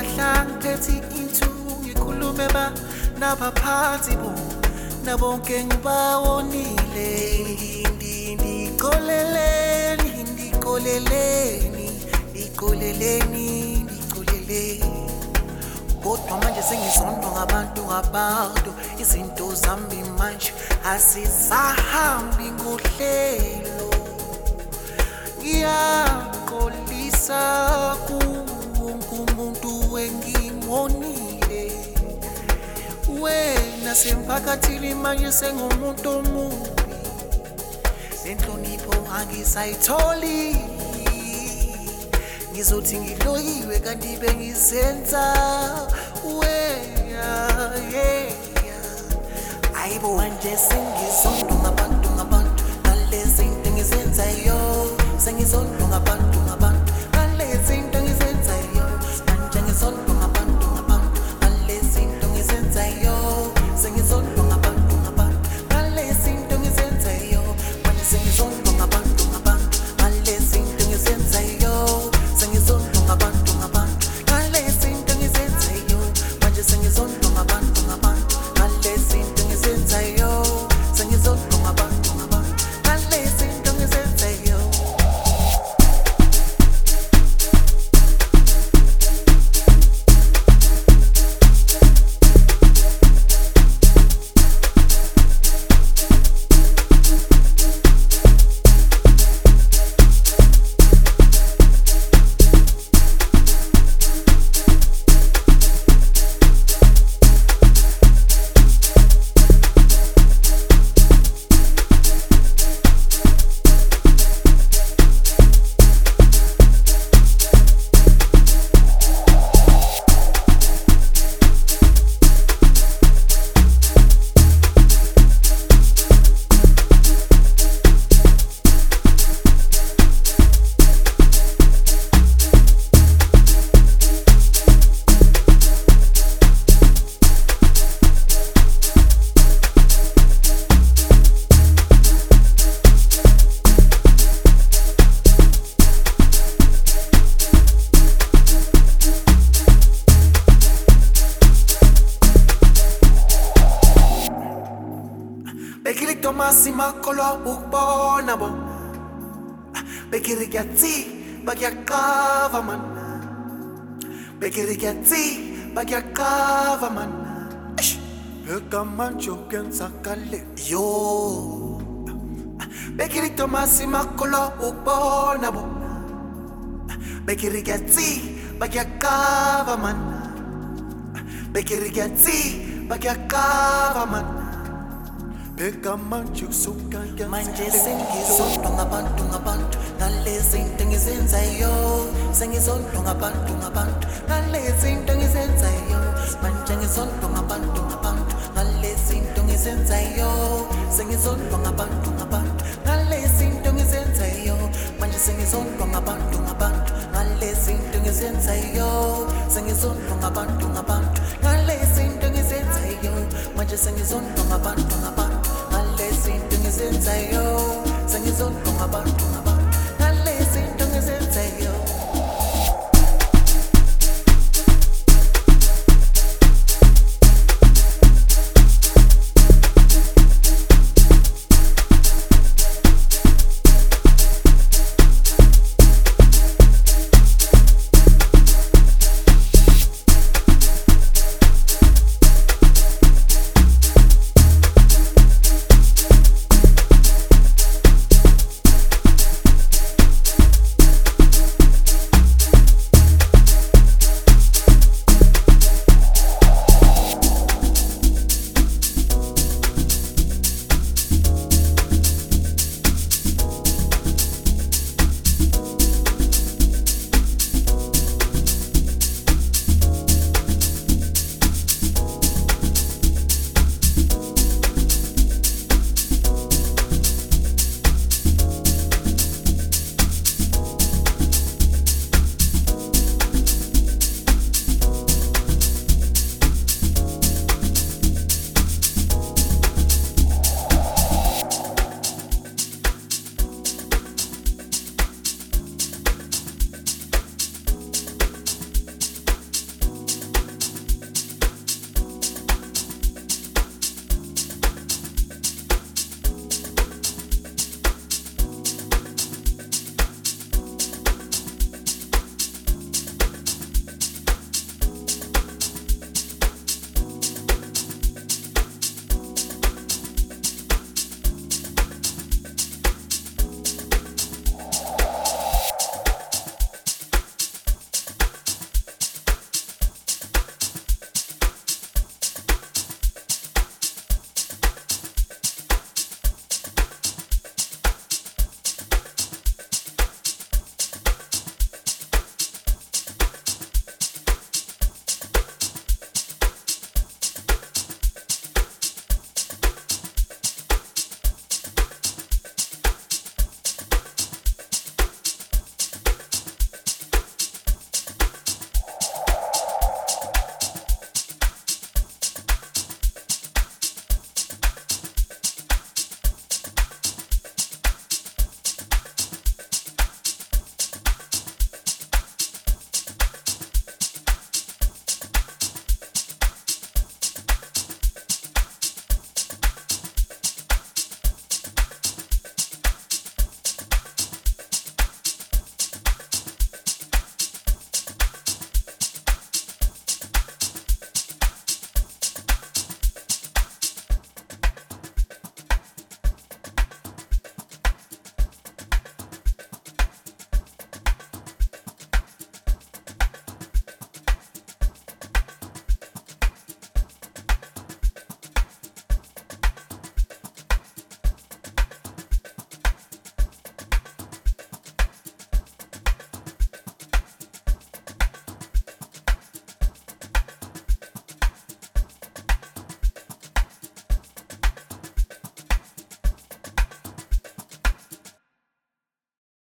mahla ngiphethe into ngikhulume nabaphansi bo nabonke ngibawonile ndikoleleni kodwa manje sengizondwa ngabantu izinto zami manje asisahambi ngohlelo ngiyaxolisa kuwonke umuntu engibonile wena semphakathini manje sengumuntu omubi senhlonipho angisayitholi ngizothi ngiloyiwe kanti bengisenza ayibo manje sengizondwa ngabantu nalezi zinto engizenzayo sengizondwa ngabantu nalezi zinto engizenzayo manje ngizondwa ngabantu nalezi zinto engizenzayo sengizondwa ngabantu nalezi zinto engizenzayo manje sengizondwa ngabantu nalezi zinto engizenzayo sengizondwa ngabantu nalezi zinto engizenzayo manje sengizondwa ngabantu nalezi zinto engizenzayo sengizondwa ngabantu nalezi zinto engizenzayo Bekiri Tomasi makolo ukubona bo Bekiri kyatsi bakyaqava man Bekiri kyatsi bakyaqava man Bekamanjo kensakale yo Bekiri Tomasi makolo ukubona bo Bekiri kyatsi bakyaqava man Bekiri kyatsi bakyaqava man manje sengizondwa ngabantu nalezi zinto engizenzayo sengizondwa ngabantu nalezi zinto engizenzayo manje ngizondwa ngabantu nalezi zinto engizenzayo sengizondwa ngabantu nalezi zinto engizenzayo manje sengizondwa ngabantu nalezi zinto engizenzayo sengizondwa ngabantu nalezi zinto engizenzayo manje sengizondwa ngabantu nalezi zinto engizenzayo sengizondwa ngabantu